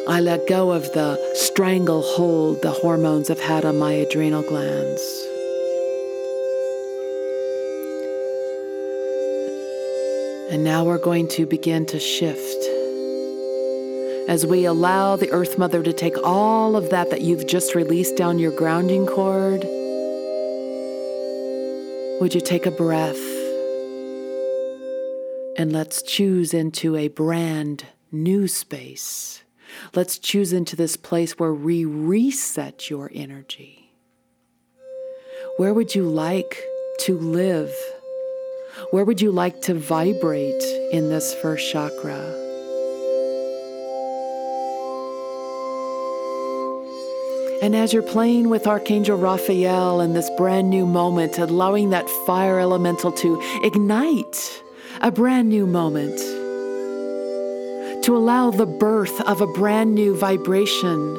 I let go of the stranglehold the hormones have had on my adrenal glands. And now we're going to begin to shift as we allow the Earth Mother to take all of that you've just released down your grounding cord. Would you take a breath and let's choose into a brand new space. Let's choose into this place where we reset your energy. Where would you like to live? Where would you like to vibrate in this first chakra? And as you're playing with Archangel Raphael in this brand new moment, allowing that fire elemental to ignite a brand new moment, to allow the birth of a brand new vibration,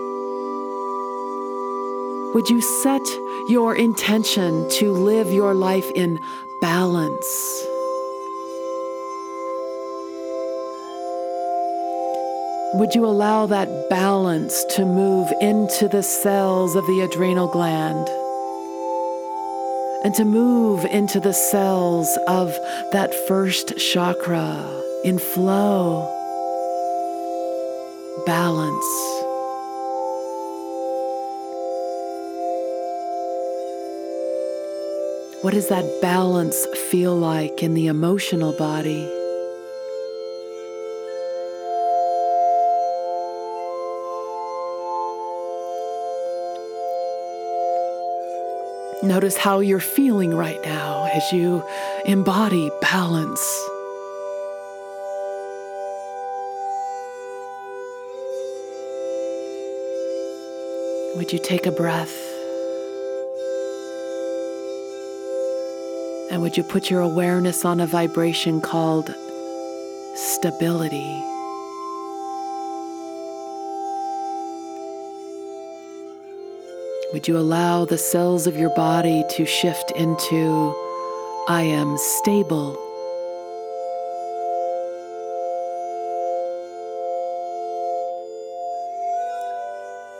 would you set your intention to live your life in balance? Would you allow that balance to move into the cells of the adrenal gland and to move into the cells of that first chakra in flow, balance? What does that balance feel like in the emotional body? Notice how you're feeling right now as you embody balance. Would you take a breath? And would you put your awareness on a vibration called stability? Would you allow the cells of your body to shift into, I am stable?